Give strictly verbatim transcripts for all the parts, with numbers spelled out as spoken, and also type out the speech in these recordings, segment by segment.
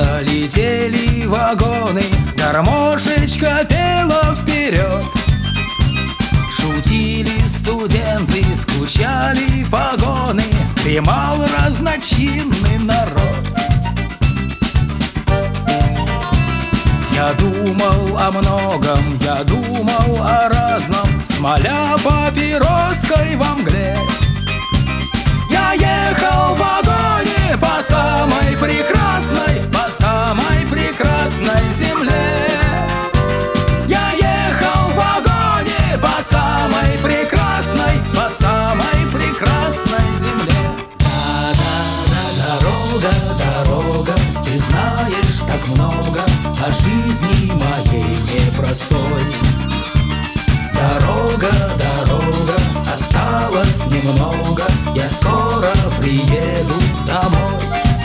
Быстро летели вагоны, гармошечка пела вперед. Шутили студенты, скучали погоны, дремал разночинный народ. Я думал о многом, я думал о разном, смоля папироской во мгле. Я ехал в вагоне по самой прекрасной, по самой прекрасной земле. Я ехал в вагоне по самой прекрасной, по самой прекрасной земле. Да-да-да, дорога, дорога, ты знаешь так много о жизни моей непростой. Дорога, дорога, осталось немного, я скоро приеду домой.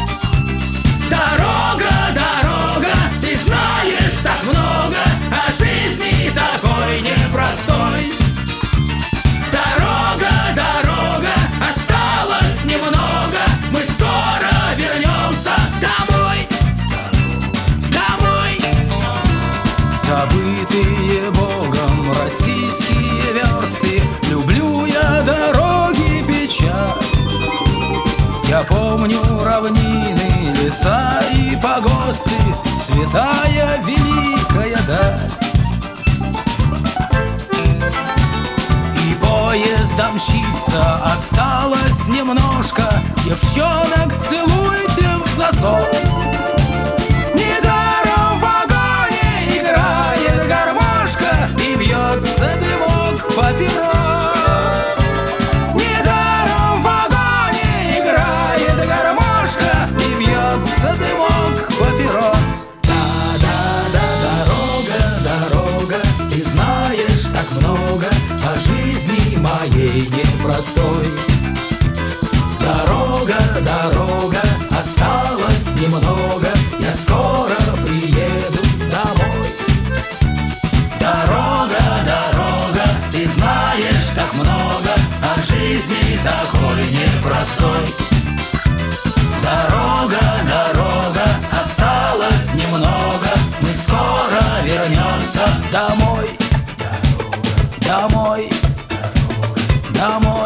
Дорога, дорога, ты знаешь так много о жизни такой непростой. Дорога, дорога, осталось немного, мы скоро вернемся домой. Домой. Забытые Богом российские версты, люблю я дороги печаль. Я помню равнины, леса и погосты, святая великая даль. И поездом мчится, осталось немножко, девчонок целуйте в засос. Недаром в вагоне играет гармошка и бьется дымок папирос. Недаром в вагоне играет гармошка и бьется дымок папирос. Да-да-да, дорога, дорога, ты знаешь так много о жизни моей непростой. Дорога, дорога, осталось немного, я скоро приеду домой. Дорога, дорога, ты знаешь так много о жизни такой непростой. Дорога, дорога, осталось немного, мы скоро вернемся домой. Дорога, домой, дорога, домой.